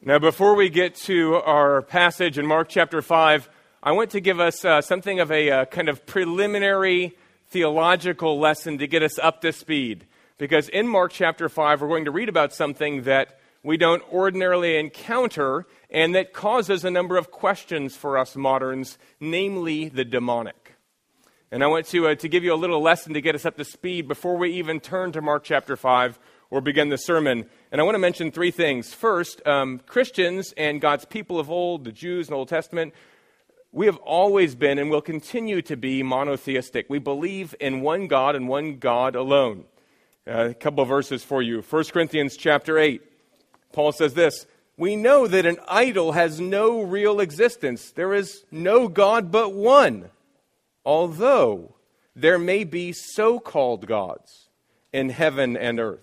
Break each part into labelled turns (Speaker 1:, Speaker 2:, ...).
Speaker 1: Now, before we get to our passage in Mark chapter 5, I want to give us something of a kind of preliminary theological lesson to get us up to speed. Because in Mark chapter 5, we're going to read about something that we don't ordinarily encounter and that causes a number of questions for us moderns, namely the demonic. And I want to give you a little lesson to get us up to speed before we even turn to Mark chapter 5 or begin the sermon. And I want to mention three things. First, Christians and God's people of old, the Jews in the Old Testament, we have always been and will continue to be monotheistic. We believe in one God and one God alone. A couple of verses for you. 1 Corinthians chapter 8. Paul says this, "We know that an idol has no real existence. There is no God but one, although there may be so-called gods in heaven and earth."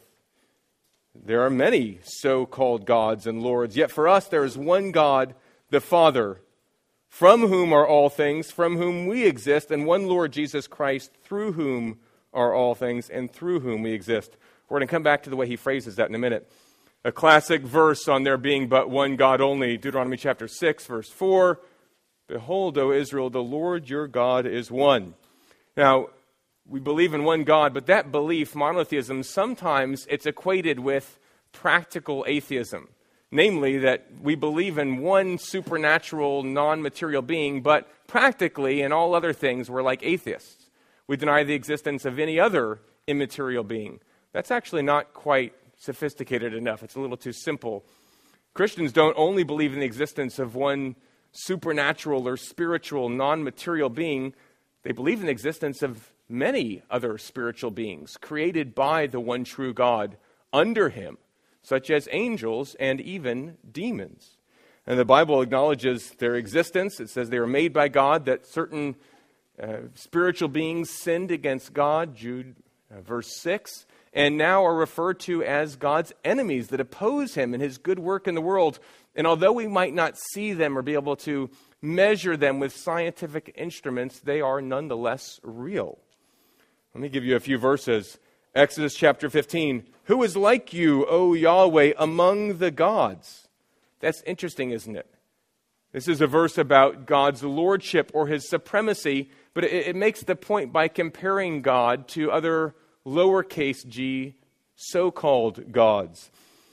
Speaker 1: There are many so-called gods and lords, yet for us there is one God, the Father, from whom are all things, from whom we exist, and one Lord Jesus Christ, through whom are all things, and through whom we exist. We're going to come back to the way he phrases that in a minute. A classic verse on there being but one God only, Deuteronomy chapter 6, verse 4, "Behold, O Israel, the Lord your God is one." Now, we believe in one God, but that belief, monotheism, sometimes it's equated with practical atheism. Namely, that we believe in one supernatural, non-material being, but practically in all other things we're like atheists. We deny the existence of any other immaterial being. That's actually not quite sophisticated enough. It's a little too simple. Christians don't only believe in the existence of one supernatural or spiritual, non-material being. They believe in the existence of many other spiritual beings created by the one true God under him, such as angels and even demons. And the Bible acknowledges their existence. It says they were made by God, that certain spiritual beings sinned against God, Jude verse 6, and now are referred to as God's enemies that oppose him and his good work in the world. And although we might not see them or be able to measure them with scientific instruments, they are nonetheless real. Let me give you a few verses. Exodus chapter 15. "Who is like you, O Yahweh, among the gods?" That's interesting, isn't it? This is a verse about God's lordship or his supremacy, but it makes the point by comparing God to other lowercase g, so-called gods.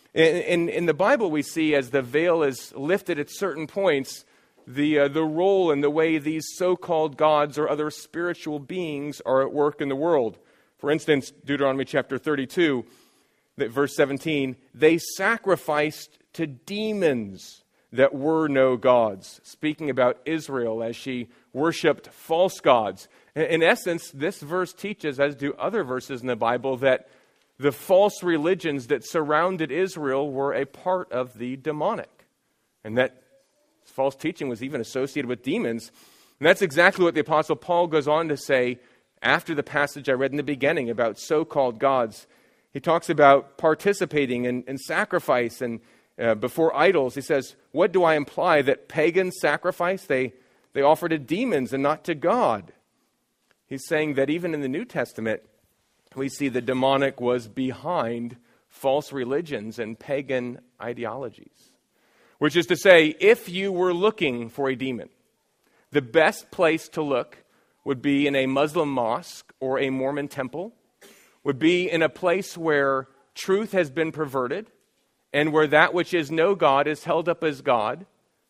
Speaker 1: In the Bible, we see as the veil is lifted at certain points, the role and the way these so-called gods or other spiritual beings are at work in the world. For instance, Deuteronomy chapter 32, verse 17, "They sacrificed to demons that were no gods," speaking about Israel as she worshipped false gods. In essence, this verse teaches, as do other verses in the Bible, that the false religions that surrounded Israel were a part of the demonic, and that false teaching was even associated with demons. And that's exactly what the Apostle Paul goes on to say after the passage I read in the beginning about so-called gods. He talks about participating in sacrifice and before idols. He says, "What do I imply? That pagans sacrifice? They offer to demons and not to God." He's saying that even in the New Testament, we see the demonic was behind false religions and pagan ideologies. Which is to say, if you were looking for a demon, the best place to look would be in a Muslim mosque or a Mormon temple, would be in a place where truth has been perverted, and where that which is no God is held up as God,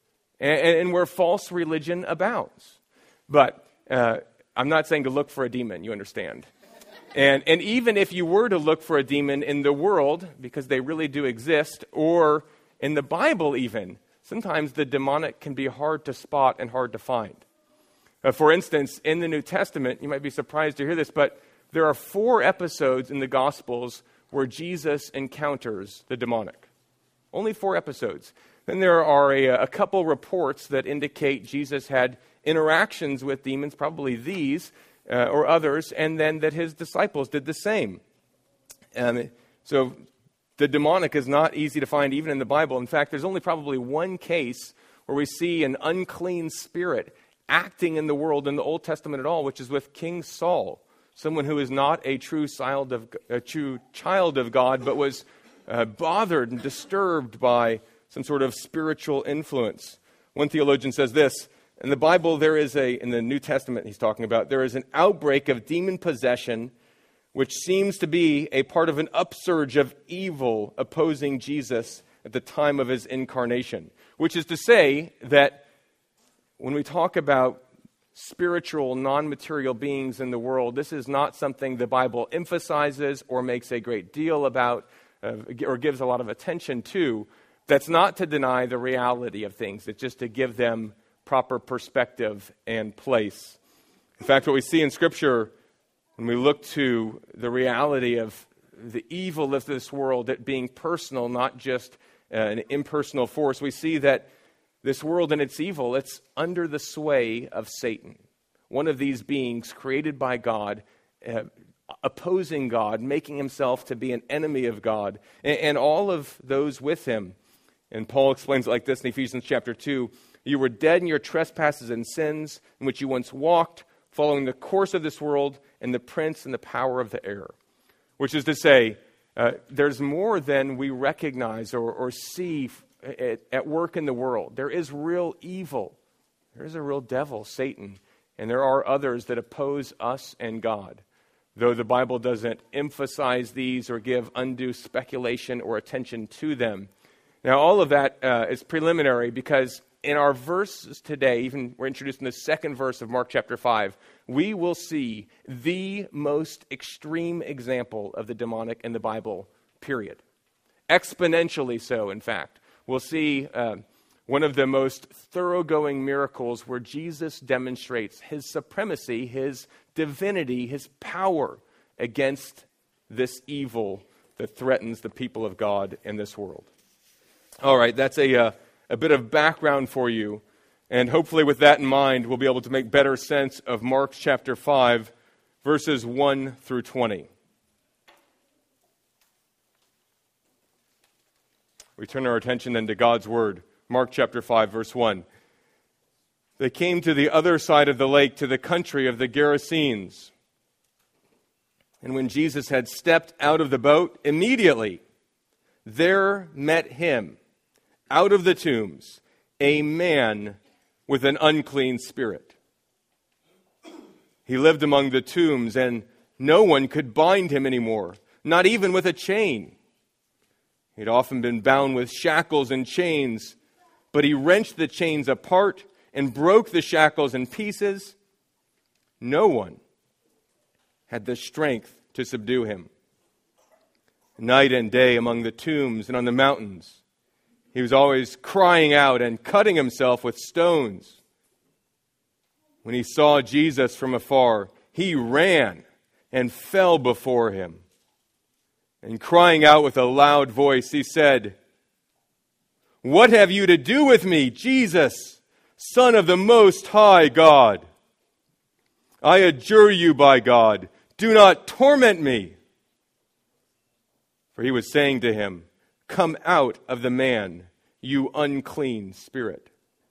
Speaker 1: and where false religion abounds. But I'm not saying to look for a demon, you understand. And even if you were to look for a demon in the world, because they really do exist, or in the Bible even, sometimes the demonic can be hard to spot and hard to find. For instance, in the New Testament, you might be surprised to hear this, but there are 4 episodes in the Gospels where Jesus encounters the demonic. Only 4 episodes. Then there are a couple reports that indicate Jesus had interactions with demons, probably these or others, and then that his disciples did the same. So the demonic is not easy to find even in the Bible. In fact, there's only probably one case where we see an unclean spirit acting in the world in the Old Testament at all, which is with King Saul, someone who is not a true child of God, but was bothered and disturbed by some sort of spiritual influence. One theologian says this, in the Bible in the New Testament he's talking about, there is an outbreak of demon possession which seems to be a part of an upsurge of evil opposing Jesus at the time of his incarnation. Which is to say that when we talk about spiritual, non-material beings in the world, this is not something the Bible emphasizes or makes a great deal about or gives a lot of attention to. That's not to deny the reality of things. It's just to give them proper perspective and place. In fact, what we see in Scripture, when we look to the reality of the evil of this world, it being personal, not just an impersonal force, we see that this world and its evil, it's under the sway of Satan, one of these beings created by God, opposing God, making himself to be an enemy of God, and all of those with him. And Paul explains it like this in Ephesians chapter 2, "You were dead in your trespasses and sins, in which you once walked, following the course of this world and the prince and the power of the air." Which is to say, there's more than we recognize or see at work in the world. There is real evil. There is a real devil, Satan. And there are others that oppose us and God. Though the Bible doesn't emphasize these or give undue speculation or attention to them. Now, all of that is preliminary because in our verses today, even we're introduced in the second verse of Mark chapter 5, we will see the most extreme example of the demonic in the Bible, period. Exponentially so, in fact. We'll see one of the most thoroughgoing miracles where Jesus demonstrates his supremacy, his divinity, his power against this evil that threatens the people of God in this world. All right, that's a bit of background for you. And hopefully with that in mind, we'll be able to make better sense of Mark chapter 5, verses 1 through 20. We turn our attention then to God's Word. Mark chapter 5, verse 1. They came to the other side of the lake, to the country of the Gerasenes. And when Jesus had stepped out of the boat, immediately there met him, out of the tombs, a man with an unclean spirit. He lived among the tombs, and no one could bind him anymore, not even with a chain. He'd often been bound with shackles and chains, but he wrenched the chains apart and broke the shackles in pieces. No one had the strength to subdue him. Night and day among the tombs and on the mountains, he was always crying out and cutting himself with stones. When he saw Jesus from afar, he ran and fell before him. And crying out with a loud voice, he said, "What have you to do with me, Jesus, Son of the Most High God? I adjure you by God, do not torment me." For he was saying to him, "Come out of the man, you unclean spirit."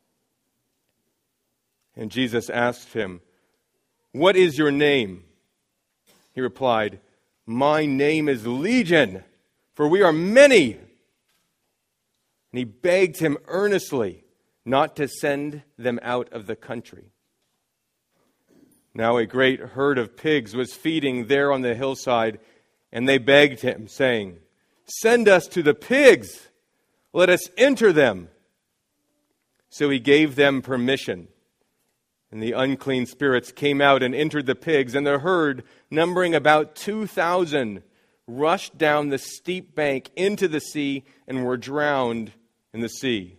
Speaker 1: And Jesus asked him, "What is your name?" He replied, "My name is Legion, for we are many." And he begged him earnestly not to send them out of the country. Now a great herd of pigs was feeding there on the hillside, and they begged him, saying, "Send us to the pigs, let us enter them." So he gave them permission. And the unclean spirits came out and entered the pigs, and the herd, numbering about 2,000, rushed down the steep bank into the sea and were drowned in the sea.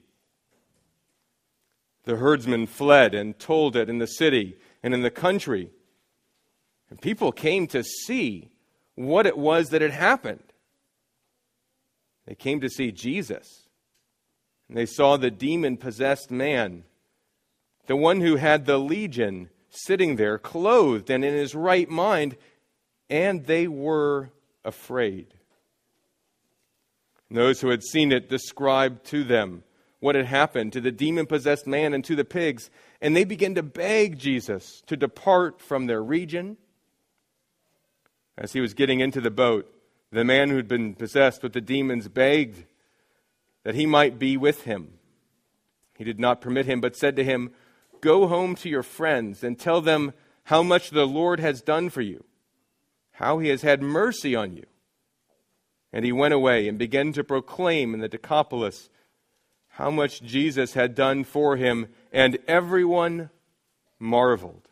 Speaker 1: The herdsmen fled and told it in the city and in the country. And people came to see what it was that had happened. They came to see Jesus. And they saw the demon-possessed man, the one who had the legion, sitting there, clothed and in his right mind, and they were afraid. And those who had seen it described to them what had happened to the demon-possessed man and to the pigs, and they began to beg Jesus to depart from their region. As he was getting into the boat, the man who had been possessed with the demons begged that he might be with him. He did not permit him, but said to him, "Go home to your friends and tell them how much the Lord has done for you, how he has had mercy on you." And he went away and began to proclaim in the Decapolis how much Jesus had done for him, and everyone marveled.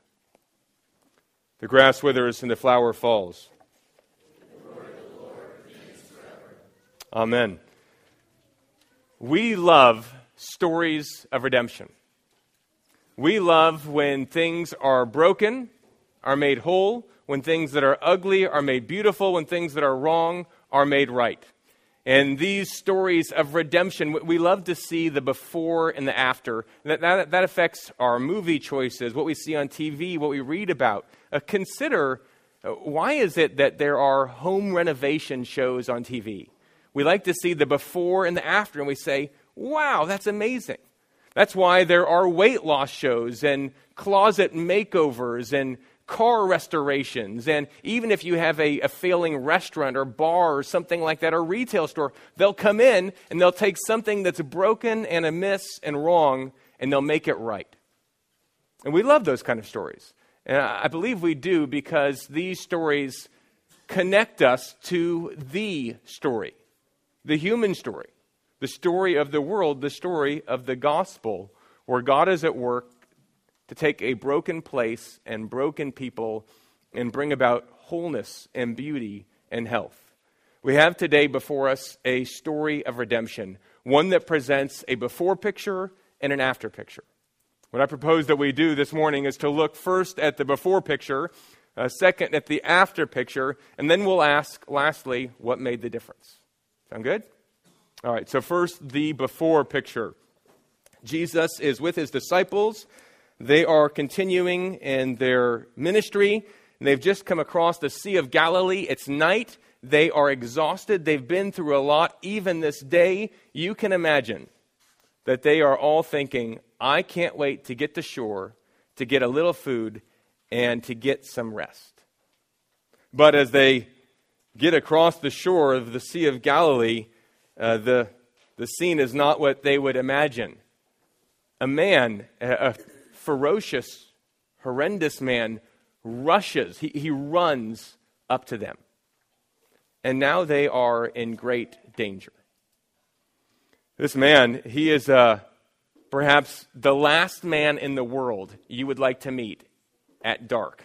Speaker 1: The grass withers and the flower falls. The word of the Lord remains forever. Amen. We love stories of redemption. We love when things are broken, are made whole, when things that are ugly are made beautiful, when things that are wrong are made right. And these stories of redemption, we love to see the before and the after. That affects our movie choices, what we see on TV, what we read about. Consider, why is it that there are home renovation shows on TV? We like to see the before and the after, and we say, wow, that's amazing. That's why there are weight loss shows and closet makeovers and car restorations. And even if you have a failing restaurant or bar or something like that, or retail store, they'll come in and they'll take something that's broken and amiss and wrong, and they'll make it right. And we love those kind of stories. And I believe we do because these stories connect us to the story, the human story, the story of the world, the story of the gospel, where God is at work to take a broken place and broken people and bring about wholeness and beauty and health. We have today before us a story of redemption, one that presents a before picture and an after picture. What I propose that we do this morning is to look first at the before picture, second at the after picture, and then we'll ask, lastly, what made the difference. Sound good? All right, so first, the before picture. Jesus is with his disciples. They are continuing in their ministry. They've just come across the Sea of Galilee. It's night. They are exhausted. They've been through a lot. Even this day, you can imagine that they are all thinking, I can't wait to get to shore, to get a little food, and to get some rest. But as they get across the shore of the Sea of Galilee, the scene is not what they would imagine. A man, a ferocious, horrendous man, rushes. He runs up to them. And now they are in great danger. This man, he is perhaps the last man in the world you would like to meet at dark.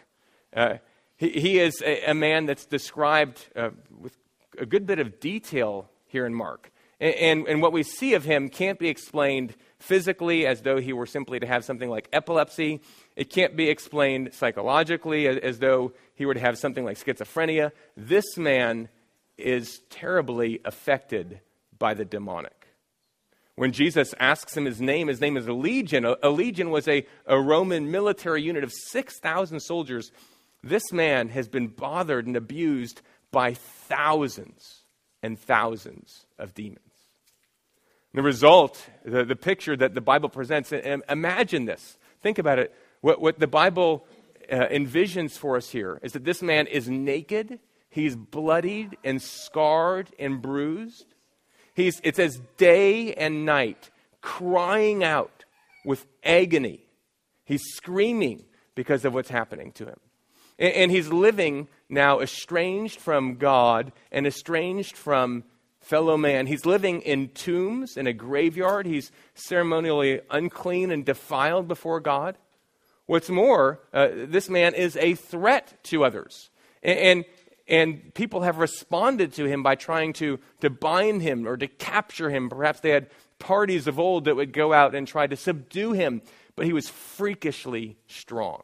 Speaker 1: He is a man that's described with a good bit of detail here in Mark. And what we see of him can't be explained physically as though he were simply to have something like epilepsy. It can't be explained psychologically as though he were to have something like schizophrenia. This man is terribly affected by the demonic. When Jesus asks him his name is a legion. A legion was a Roman military unit of 6,000 soldiers. This man has been bothered and abused by thousands and thousands of demons. The result, the picture that the Bible presents, and imagine this. Think about it. What the Bible envisions for us here is that this man is naked. He's bloodied and scarred and bruised. It says day and night, crying out with agony. He's screaming because of what's happening to him. And he's living now estranged from God and estranged from fellow man. He's living in tombs, in a graveyard. He's ceremonially unclean and defiled before God. What's more, this man is a threat to others. And people have responded to him by trying to bind him or to capture him. Perhaps they had parties of old that would go out and try to subdue him. But he was freakishly strong.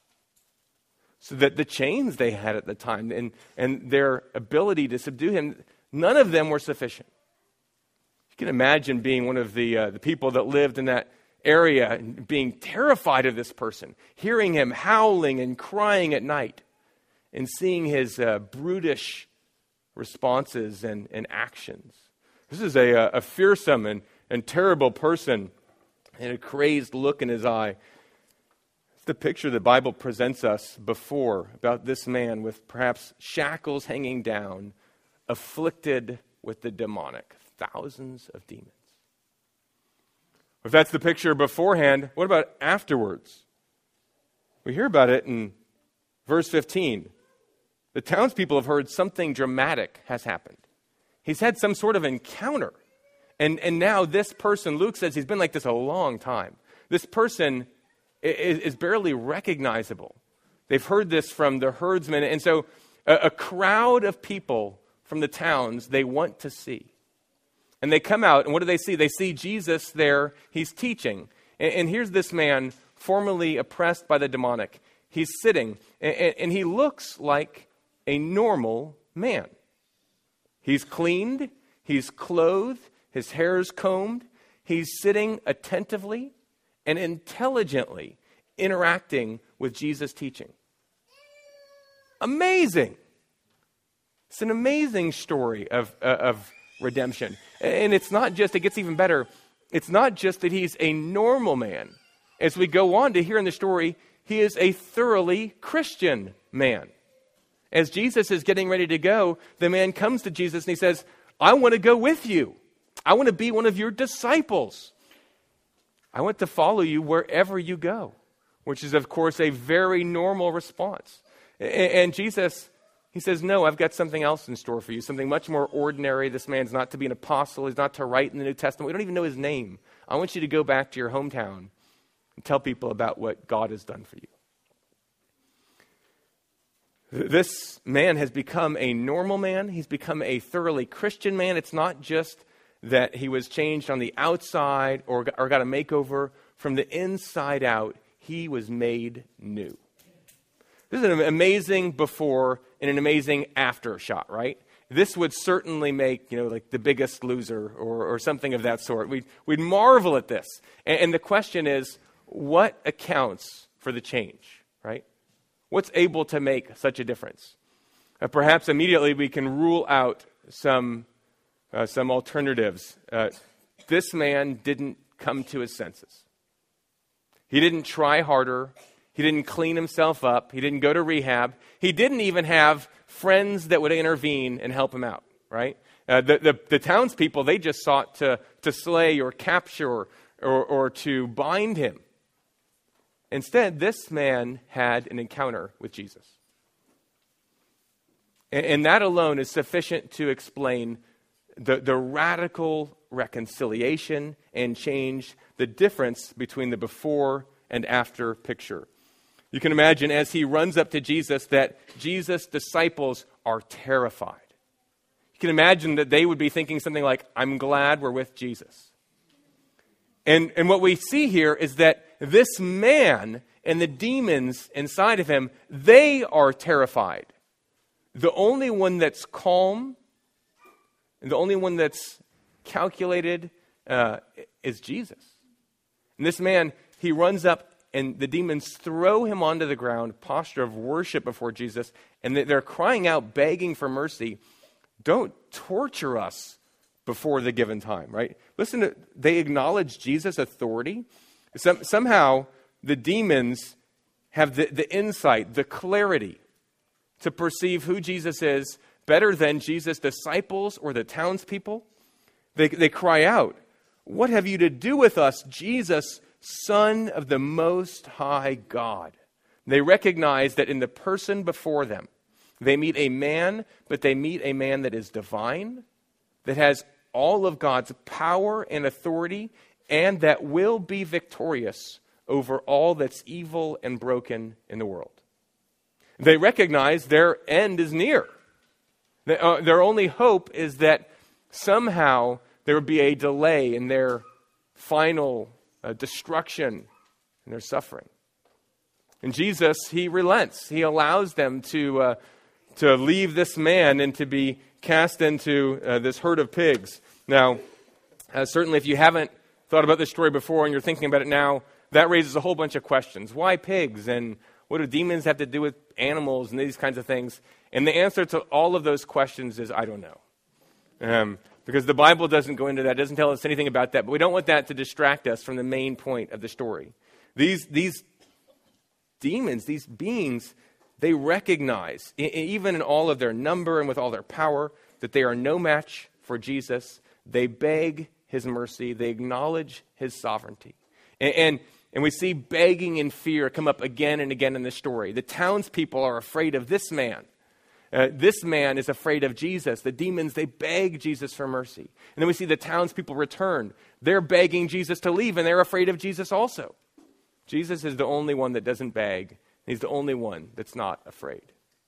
Speaker 1: So that the chains they had at the time and their ability to subdue him, none of them were sufficient. You can imagine being one of the people that lived in that area and being terrified of this person, hearing him howling and crying at night, and seeing his brutish responses and actions. This is a fearsome and terrible person, and a crazed look in his eye. It's the picture the Bible presents us before about this man with perhaps shackles hanging down, afflicted with the demonic, thousands of demons. If that's the picture beforehand, what about afterwards? We hear about it in verse 15. The townspeople have heard something dramatic has happened. He's had some sort of encounter. And now this person, Luke says he's been like this a long time. This person is barely recognizable. They've heard this from the herdsmen. And so a crowd of people from the towns they want to see. And they come out, and what do they see? They see Jesus there. He's teaching. And here's this man, formerly oppressed by the demonic. He's sitting, and he looks like a normal man. He's cleaned. He's clothed. His hair's combed. He's sitting attentively and intelligently interacting with Jesus' teaching. Amazing. It's an amazing story of redemption. And it's not just, it gets even better, it's not just that he's a normal man. As we go on to hear in the story, he is a thoroughly Christian man. As Jesus is getting ready to go, the man comes to Jesus and he says, I want to go with you. I want to be one of your disciples. I want to follow you wherever you go, which is, of course, a very normal response. And Jesus, he says, no, I've got something else in store for you, something much more ordinary. This man's not to be an apostle. He's not to write in the New Testament. We don't even know his name. I want you to go back to your hometown and tell people about what God has done for you. This man has become a normal man. He's become a thoroughly Christian man. It's not just that he was changed on the outside or got a makeover. From the inside out, he was made new. This is an amazing before and an amazing after shot, right? This would certainly make, like The Biggest Loser or something of that sort. We'd marvel at this. And the question is, what accounts for the change, right? What's able to make such a difference? Perhaps immediately we can rule out some alternatives. This man didn't come to his senses. He didn't try harder. He didn't clean himself up. He didn't go to rehab. He didn't even have friends that would intervene and help him out, right? The townspeople, they just sought to slay or capture or to bind him. Instead, this man had an encounter with Jesus. And that alone is sufficient to explain the radical reconciliation and change, the difference between the before and after picture. You can imagine as he runs up to Jesus that Jesus' disciples are terrified. You can imagine that they would be thinking something like, I'm glad we're with Jesus. And what we see here is that this man and the demons inside of him, they are terrified. The only one that's calm and the only one that's calculated is Jesus. And this man, he runs up and the demons throw him onto the ground, posture of worship before Jesus, and they're crying out, begging for mercy. Don't torture us before the given time, right? Listen, they acknowledge Jesus' authority. Somehow, the demons have the insight, the clarity to perceive who Jesus is better than Jesus' disciples or the townspeople. They cry out, what have you to do with us, Jesus, Son of the Most High God? They recognize that in the person before them, they meet a man, but they meet a man that is divine, that has all of God's power and authority, and that will be victorious over all that's evil and broken in the world. They recognize their end is near. Their only hope is that somehow there would be a delay in their final destruction and their suffering. And Jesus, he relents. He allows them to leave this man and to be cast into this herd of pigs. Now, certainly if you haven't thought about this story before and you're thinking about it now, that raises a whole bunch of questions. Why pigs? And what do demons have to do with animals and these kinds of things? And the answer to all of those questions is, I don't know. Because the Bible doesn't go into that, doesn't tell us anything about that. But we don't want that to distract us from the main point of the story. These demons, these beings, they recognize, even in all of their number and with all their power, that they are no match for Jesus. They beg his mercy. They acknowledge his sovereignty. And we see begging and fear come up again and again in the story. The townspeople are afraid of this man. This man is afraid of Jesus. The demons, they beg Jesus for mercy. And then we see the townspeople return. They're begging Jesus to leave, and they're afraid of Jesus also. Jesus is the only one that doesn't beg. He's the only one that's not afraid.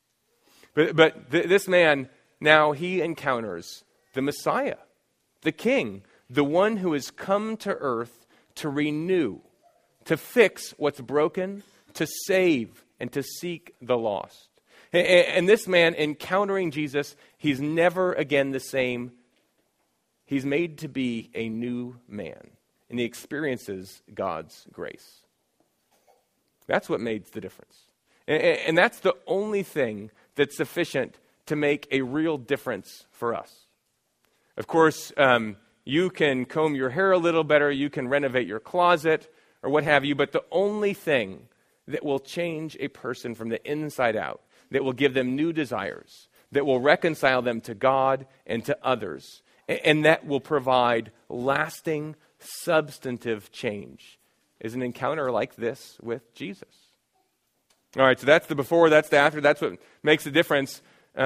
Speaker 1: But this man, now he encounters the Messiah, the King, the one who has come to earth to renew, to fix what's broken, to save, and to seek the lost. And this man, encountering Jesus, he's never again the same. He's made to be a new man, and he experiences God's grace. That's what made the difference. And that's the only thing that's sufficient to make a real difference for us. Of course, you can comb your hair a little better, you can renovate your closet, or what have you, but the only thing that will change a person from the inside out, that will give them new desires, that will reconcile them to God and to others, and that will provide lasting, substantive change, is an encounter like this with Jesus. All right, so that's the before, that's the after, that's what makes the difference.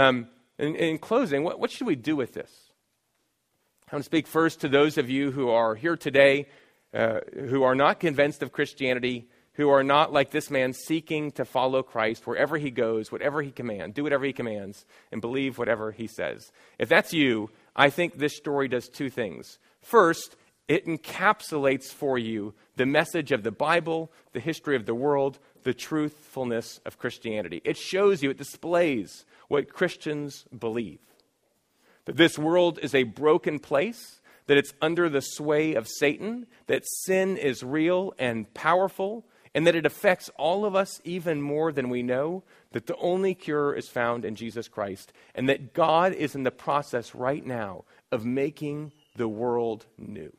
Speaker 1: In closing, what should we do with this? I want to speak first to those of you who are here today, who are not convinced of Christianity, who are not like this man seeking to follow Christ wherever he goes, whatever he commands, do whatever he commands, and believe whatever he says. If that's you, I think this story does two things. First, it encapsulates for you the message of the Bible, the history of the world, the truthfulness of Christianity. It shows you, it displays what Christians believe. That this world is a broken place, that it's under the sway of Satan, that sin is real and powerful, and that it affects all of us even more than we know, that the only cure is found in Jesus Christ, and that God is in the process right now of making the world new.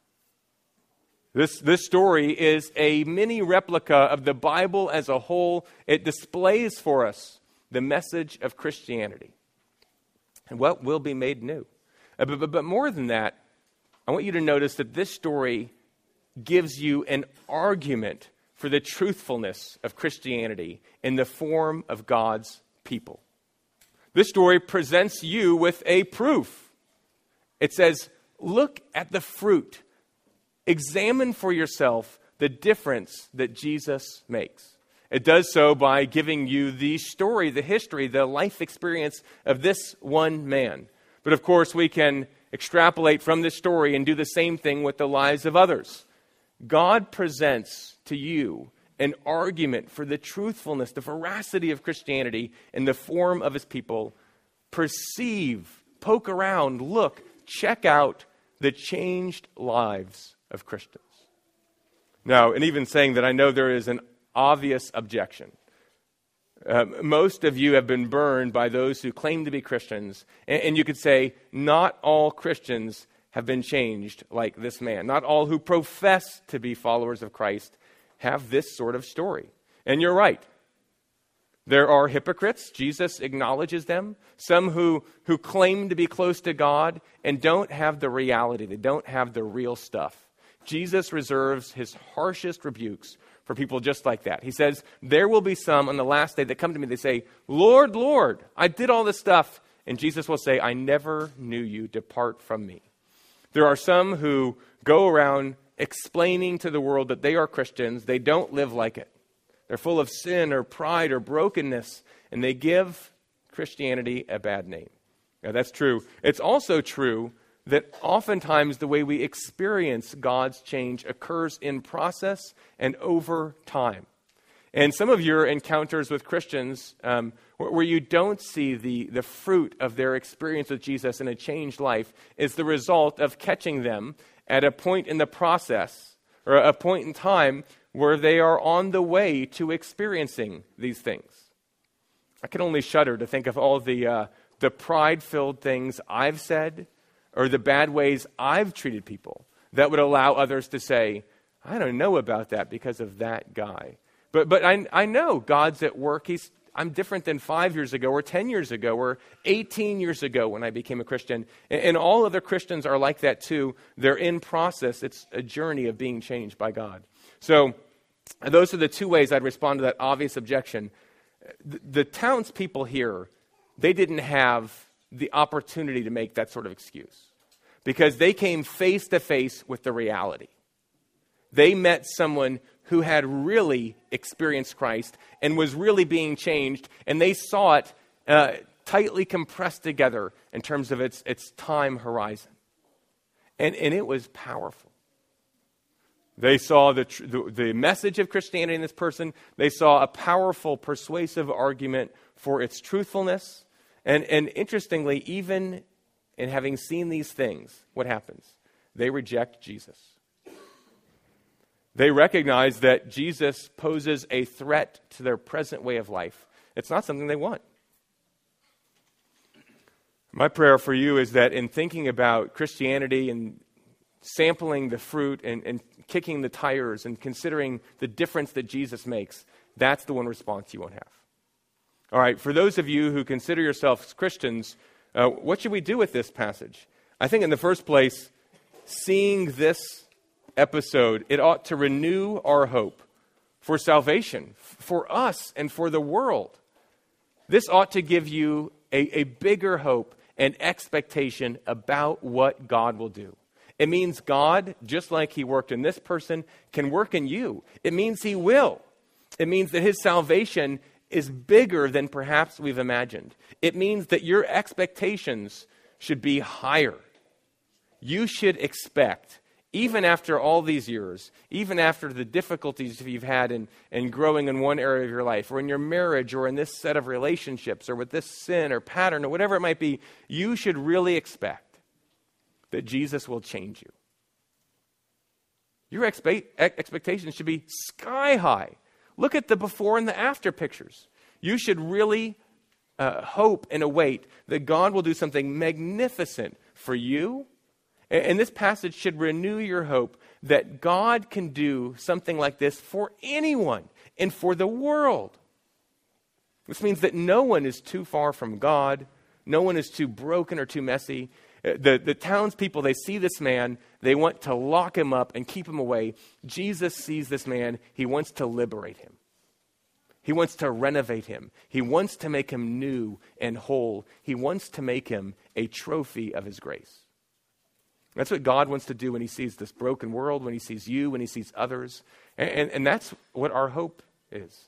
Speaker 1: This story is a mini replica of the Bible as a whole. It displays for us the message of Christianity and what will be made new. But more than that, I want you to notice that this story gives you an argument for the truthfulness of Christianity in the form of God's people. This story presents you with a proof. It says, look at the fruit. Examine for yourself the difference that Jesus makes. It does so by giving you the story, the history, the life experience of this one man. But of course, we can extrapolate from this story and do the same thing with the lives of others. God presents to you an argument for the truthfulness, the veracity of Christianity in the form of his people. Perceive, poke around, look, check out the changed lives of Christians. Now, and even saying that, I know there is an obvious objection. Most of you have been burned by those who claim to be Christians, and you could say not all Christians have been changed like this man. Not all who profess to be followers of Christ have this sort of story. And you're right. There are hypocrites. Jesus acknowledges them. Some who claim to be close to God and don't have the reality. They don't have the real stuff. Jesus reserves his harshest rebukes for people just like that. He says, there will be some on the last day that come to me. They say, Lord, Lord, I did all this stuff. And Jesus will say, I never knew you. Depart from me. There are some who go around explaining to the world that they are Christians. They don't live like it. They're full of sin or pride or brokenness, and they give Christianity a bad name. Now, that's true. It's also true that oftentimes the way we experience God's change occurs in process and over time. And some of your encounters with Christians where you don't see the fruit of their experience with Jesus in a changed life is the result of catching them at a point in the process or a point in time where they are on the way to experiencing these things. I can only shudder to think of all the pride-filled things I've said or the bad ways I've treated people that would allow others to say, I don't know about that because of that guy. But I know God's at work. He's I'm different than 5 years ago or 10 years ago or 18 years ago when I became a Christian. And all other Christians are like that too. They're in process. It's a journey of being changed by God. So those are the two ways I'd respond to that obvious objection. The townspeople here, they didn't have the opportunity to make that sort of excuse because they came face to face with the reality. They met someone who had really experienced Christ and was really being changed, and they saw it tightly compressed together in terms of its time horizon. And it was powerful. They saw the message of Christianity in this person. They saw a powerful, persuasive argument for its truthfulness. And interestingly, even in having seen these things, what happens? They reject Jesus. They recognize that Jesus poses a threat to their present way of life. It's not something they want. My prayer for you is that in thinking about Christianity and sampling the fruit and kicking the tires and considering the difference that Jesus makes, that's the one response you won't have. All right, for those of you who consider yourselves Christians, what should we do with this passage? I think in the first place, seeing this episode, it ought to renew our hope for salvation, for us and for the world. This ought to give you a bigger hope and expectation about what God will do. It means God, just like he worked in this person, can work in you. It means he will. It means that his salvation is bigger than perhaps we've imagined. It means that your expectations should be higher. You should expect, even after all these years, even after the difficulties you've had in growing in one area of your life, or in your marriage, or in this set of relationships, or with this sin or pattern, or whatever it might be, you should really expect that Jesus will change you. Your expectations should be sky high. Look at the before and the after pictures. You should really hope and await that God will do something magnificent for you. And this passage should renew your hope that God can do something like this for anyone and for the world. This means that no one is too far from God. No one is too broken or too messy. The townspeople, they see this man. They want to lock him up and keep him away. Jesus sees this man. He wants to liberate him. He wants to renovate him. He wants to make him new and whole. He wants to make him a trophy of his grace. That's what God wants to do when he sees this broken world, when he sees you, when he sees others. And that's what our hope is.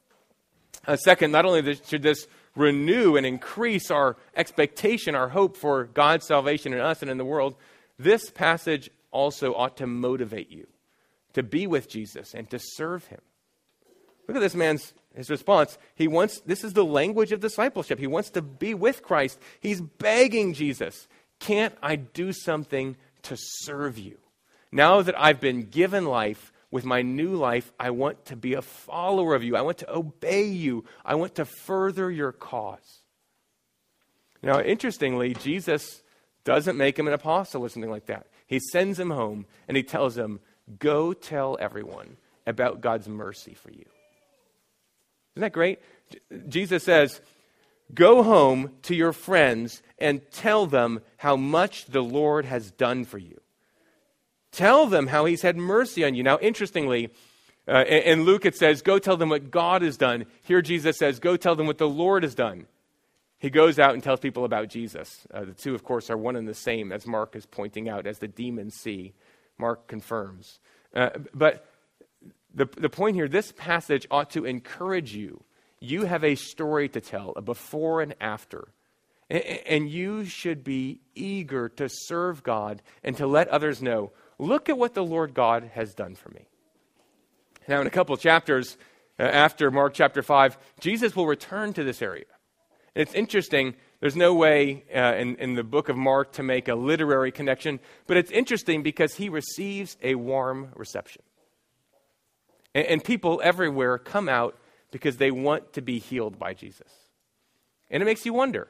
Speaker 1: Second, not only should this renew and increase our expectation, our hope for God's salvation in us and in the world, this passage also ought to motivate you to be with Jesus and to serve him. Look at this man's his response. This is the language of discipleship. He wants to be with Christ. He's begging Jesus, can't I do something to serve you? Now that I've been given life, with my new life, I want to be a follower of you. I want to obey you. I want to further your cause. Now, interestingly, Jesus doesn't make him an apostle or something like that. He sends him home and he tells him, go tell everyone about God's mercy for you. Isn't that great? Jesus says, go home to your friends and tell them how much the Lord has done for you. Tell them how he's had mercy on you. Now, interestingly, in Luke it says, go tell them what God has done. Here Jesus says, go tell them what the Lord has done. He goes out and tells people about Jesus. The two, of course, are one and the same, as Mark is pointing out, as the demons see. Mark confirms. But the point here, this passage ought to encourage you. You have a story to tell, a before and after. And you should be eager to serve God and to let others know, look at what the Lord God has done for me. Now, in a couple of chapters after Mark chapter 5, Jesus will return to this area. And it's interesting. There's no way in the book of Mark to make a literary connection, but it's interesting because he receives a warm reception. And people everywhere come out because they want to be healed by Jesus. And it makes you wonder,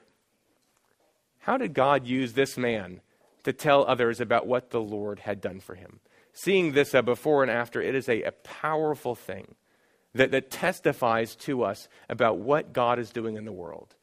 Speaker 1: how did God use this man to tell others about what the Lord had done for him? Seeing this before and after, it is a powerful thing that testifies to us about what God is doing in the world.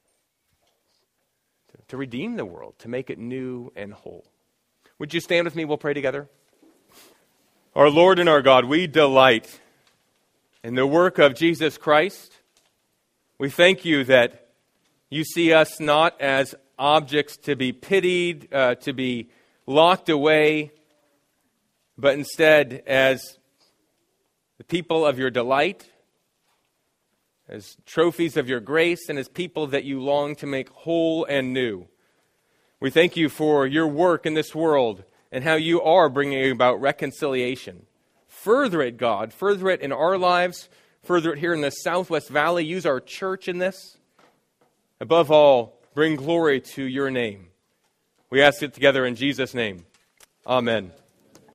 Speaker 1: To redeem the world, to make it new and whole. Would you stand with me? We'll pray together. Our Lord and our God, we delight in the work of Jesus Christ. We thank you that you see us not as objects to be pitied, to be locked away, but instead as the people of your delight, as trophies of your grace, and as people that you long to make whole and new. We thank you for your work in this world and how you are bringing about reconciliation. Further it, God. Further it in our lives. Further it here in the Southwest Valley. Use our church in this. Above all, bring glory to your name. We ask it together in Jesus' name. Amen.